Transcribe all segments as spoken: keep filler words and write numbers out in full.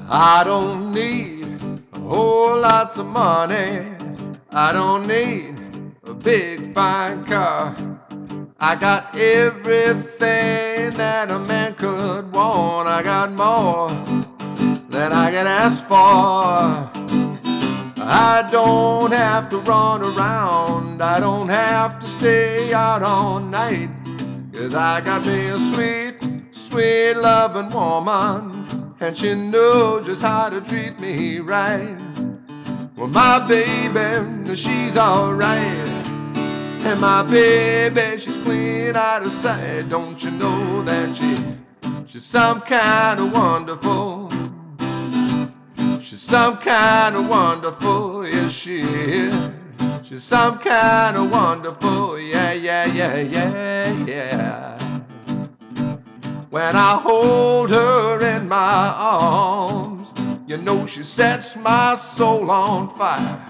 I don't need a whole lots of money. I don't need a big fine car. I got everything that a man could want. I got more than I can ask for. I don't have to run around. I don't have to stay out all night. 'Cause I got me a sweet, sweet loving woman, and she knows just how to treat me right. Well, my baby, she's alright. And my baby, she's clean out of sight. Don't you know that she, she's some kind of wonderful. She's some kind of wonderful, yes she is. She's some kind of wonderful, yeah, yeah, yeah, yeah, yeah. When I hold her in my arms, you know she sets my soul on fire.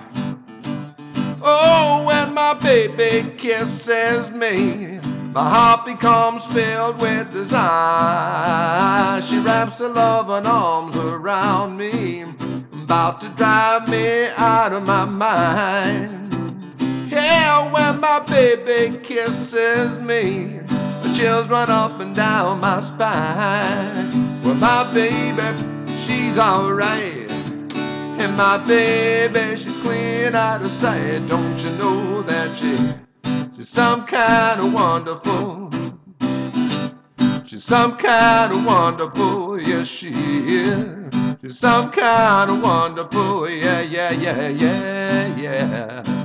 Oh, when my baby kisses me, my heart becomes filled with desire. She wraps her loving arms around me, about to drive me out of my mind. Yeah, when my baby kisses me, the chills run up and down my spine. Well, my baby, she's alright. And my baby, she's clean out of sight. Don't you know that she, she's some kind of wonderful. She's some kind of wonderful, yes she is. She's some kind of wonderful, yeah, yeah, yeah, yeah, yeah.